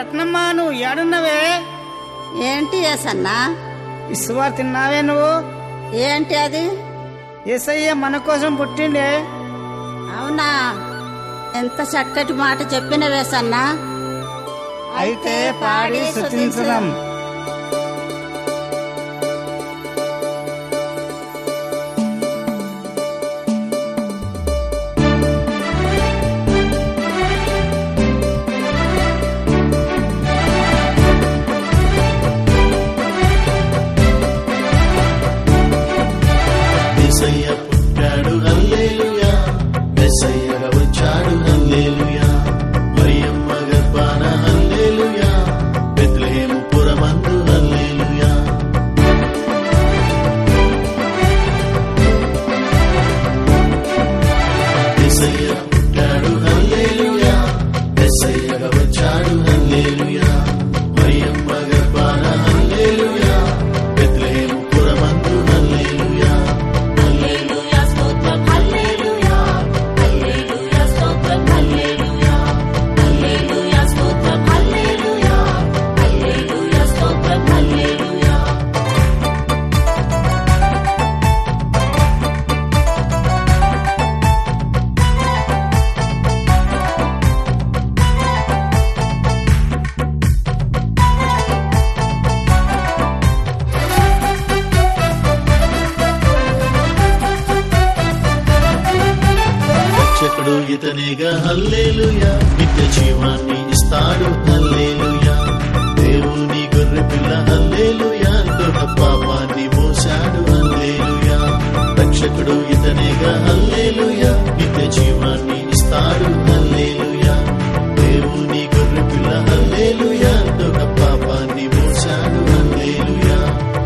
రత్నమ్మా, నువ్వు ఏడున్నవే? ఏంటి యేసన్నా? ఇసువా తిన్నావే నువ్వు? ఏంటి అది? యేసయ్య మన కోసం పుట్టిండే. అవునా? ఎంత చక్కటి మాట చెప్పినవేసన్నా. అయితే పాడి స్తుతించుదాం. మెస్సయ్య పుట్టాడు హల్లెలూయా, మెస్సయ్యగా వచ్చాడు హల్లెలూయా, మరియమ్మ గర్భాన హల్లెలూయా, బెత్లెహేము పురమందు హల్లెలూయా. మెస్సయ్య పుట్టాడు హల్లెలూయా, మెస్సయ్యగా వచ్చాడు హల్లెలూయా, మరియమ్మ గర్భాన హల్లెలూయా, బెత్లెహేము పురమందు హల్లెలూయా. రక్షకుడు ఇతనేగా హల్లెలూయా, నిత్య జీవాన్ని ఇస్తాడు హల్లెలూయా, దేవుని గొర్రె పిల్ల హల్లెలూయా, లోక పాపాన్ని మోసాడు హల్లెలూయా. రక్షకుడు ఇతనేగా హల్లెలూయా, నిత్య జీవాన్ని ఇస్తాడు హల్లెలూయా, దేవుని గొర్రె పిల్ల హల్లెలూయా, లోక పాపాన్ని మోసాడు హల్లెలూయా.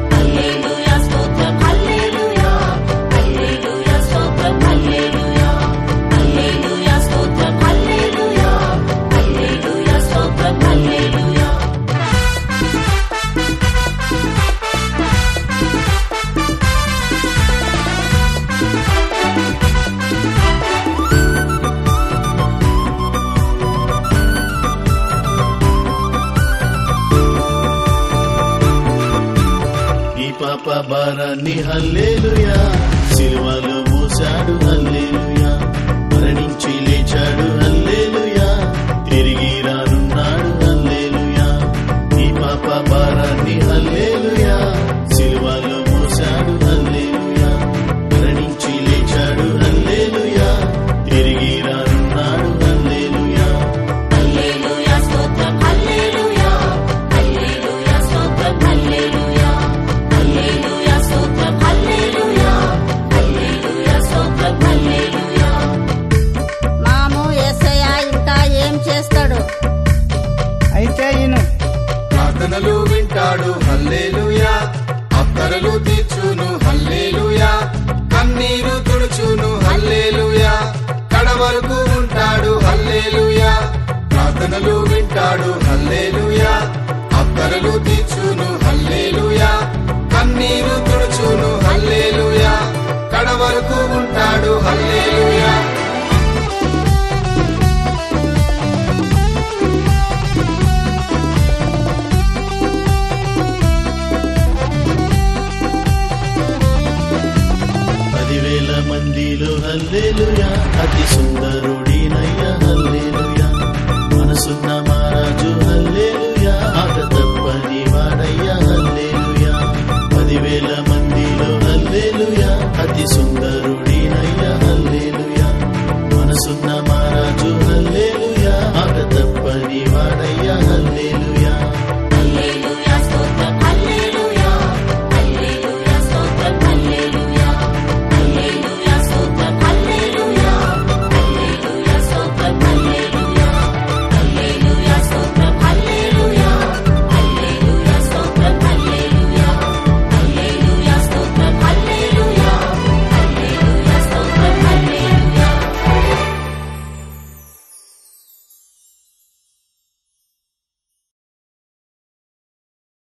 ఈ పాప భారాన్ని హల్లెలూయా, సిలువలో మోసాడు హల్లెలూయా, మరణించి లేచాడు హల్లెలూయా, తిరిగి రానున్నాడు హల్లెలూయా. ఈ పాప భారాన్ని హల్లెలూయా, సిలువలో మోసాడు హల్లెలూయా, మరణించి లేచాడు హల్లెలూయా, తిరిగి రానున్నాడు హల్లెలూయా. మాము యేసయ్య ఇంకా ఏం చేస్తాడు? అయితే ఈయన ప్రార్థనలు వింటాడు హల్లెలూయా, అక్కరలు తీర్చును హల్లెలూయా, కన్నీరు తుడుచును హల్లెలూయా, కడ వరకు ఉంటాడు హల్లెలూయా. ప్రార్థనలు వింటాడు హల్లెలూయా, అక్కరలు తీర్చును హల్లెలూయా, కన్నీరు తుడుచును హల్లెలూయా, కడ వరకు ఉంటాడు హల్లెలూయా. పదివేల మందిలో హల్లెలూయా, అతి